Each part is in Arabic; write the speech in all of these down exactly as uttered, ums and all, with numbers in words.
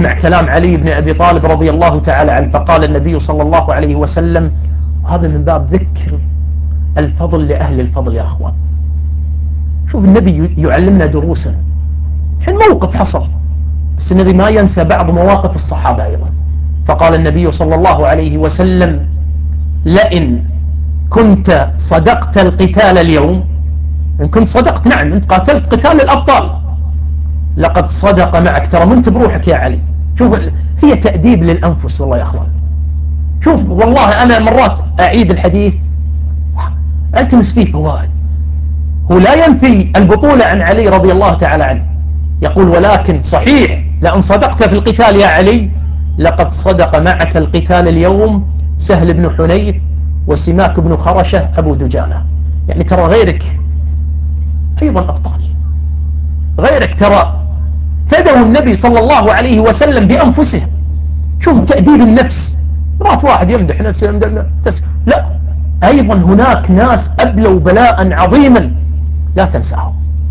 يسمع كلام علي بن أبي طالب رضي الله تعالى عنه، فقال النبي صلى الله عليه وسلم، وهذا من باب ذكر الفضل لأهل الفضل يا أخوان. شوف النبي يعلمنا دروسا، حين موقف حصل، بس النبي ما ينسى بعض مواقف الصحابة أيضا. فقال النبي صلى الله عليه وسلم: لئن كنت صدقت القتال اليوم، إن كنت صدقت، نعم أنت قاتلت قتال الأبطال، لقد صدق معك، ترى منت بروحك يا علي. شوف، هي تأديب للأنفس والله يا أخوان. شوف والله أنا مرات أعيد الحديث ألتمس فيه فوائد. هو لا ينفي البطولة عن علي رضي الله تعالى عنه، يقول: ولكن صحيح لأن صدقت في القتال يا علي، لقد صدق معك القتال اليوم سهل بن حنيف وسماك بن خرشة أبو دجانة. يعني ترى غيرك أيضا أبطال، غيرك ترى فدوا النبي صلى الله عليه وسلم بأنفسهم. شوف تأديب النفس، مرات واحد يمدح نفسه يمدح نفسه، لا، أيضا هناك ناس أبلوا بلاء عظيما لا تنساهم.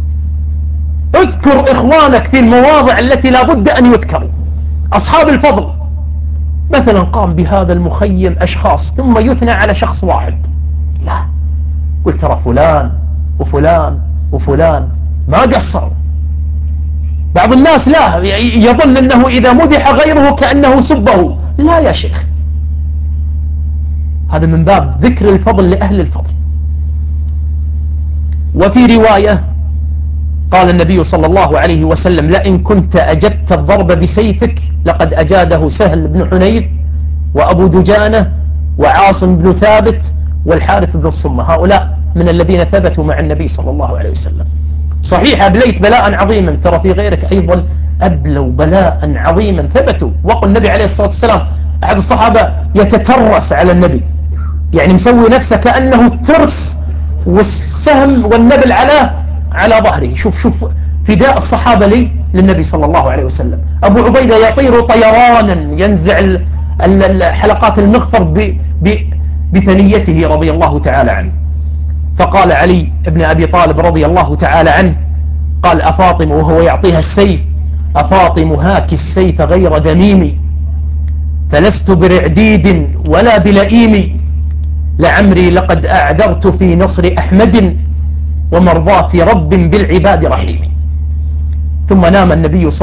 اذكر إخوانك في المواضع التي لا بد أن يذكروا. أصحاب الفضل مثلا قام بهذا المخيم أشخاص، ثم يثنى على شخص واحد، لا، قلت ترى فلان وفلان وفلان ما قصروا. بعض الناس لا يظن أنه إذا مدح غيره كأنه سبه، لا يا شيخ، هذا من باب ذكر الفضل لأهل الفضل. وفي رواية قال النبي صلى الله عليه وسلم: لئن كنت أجدت الضرب بسيفك لقد أجاده سهل بن حنيف وأبو دجانة وعاصم بن ثابت والحارث بن الصمة، هؤلاء من الذين ثبتوا مع النبي صلى الله عليه وسلم. صحيح أبليت بلاء عظيما، ترى في غيرك أيضا أبلوا بلاء عظيما ثبتوا. وقال النبي عليه الصلاة والسلام، أحد الصحابة يتترس على النبي، يعني مسوي نفسه كأنه الترس والسهم والنبل على على ظهره. شوف شوف فداء الصحابة لي للنبي صلى الله عليه وسلم. أبو عبيدة يطير طيرانا ينزع حلقات المغفر بثنيته رضي الله تعالى عنه. فقال علي بن أبي طالب رضي الله تعالى عنه، قال: أفاطم، وهو يعطيها السيف: أفاطم هاك السيف غير ذميم، فلست برعديد ولا بلئيم، لعمري لقد أعذرت في نصر أحمد، ومرضاة رب بالعباد رحيم. ثم نام النبي صلى